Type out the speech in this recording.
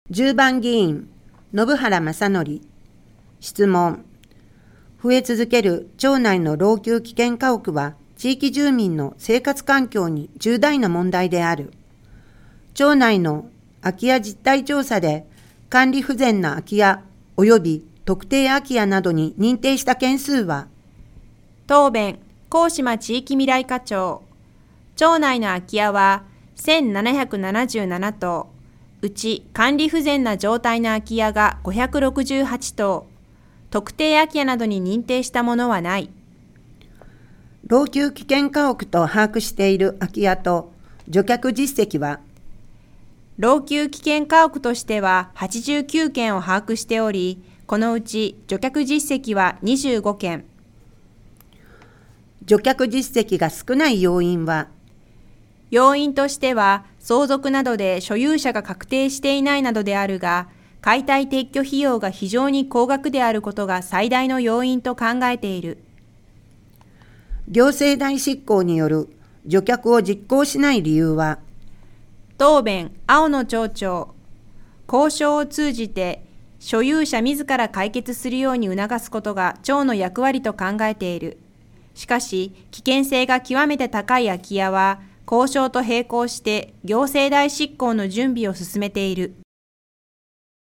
10番議員、信原正則。質問。増え続ける町内の老朽危険家屋は、地域住民の生活環境に重大な問題である。町内の空き家実態調査で、管理不全な空き家及び特定空き家などに認定した件数は、 答弁、高島地域未来課長。町内の空き家は1777棟、うち管理不全な状態の空き家が568棟、特定空き家などに認定したものはない。 老朽危険家屋と把握している空き家と除却実績は、 老朽危険家屋としては89件を把握しており、このうち除却実績は25件。 除却実績が少ない要因は、 要因としては、相続などで所有者が確定していないなどであるが、解体撤去費用が非常に高額であることが最大の要因と考えている。 行政代執行による除却を実行しない理由は、 答弁、青野町長。交渉を通じて、所有者自ら解決するように促すことが町の役割と考えている。しかし、危険性が極めて高い空き家は、交渉と並行して行政代執行の準備を進めている。